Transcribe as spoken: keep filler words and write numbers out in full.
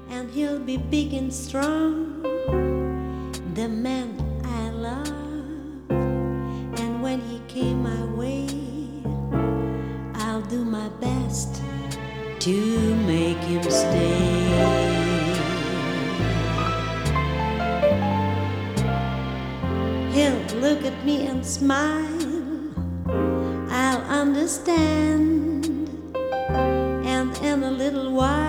and he'll be big and strong, the man I love. And when he came my way, I'll do my best to make him stay. He'll look at me and smile, I'll understand, and in a little while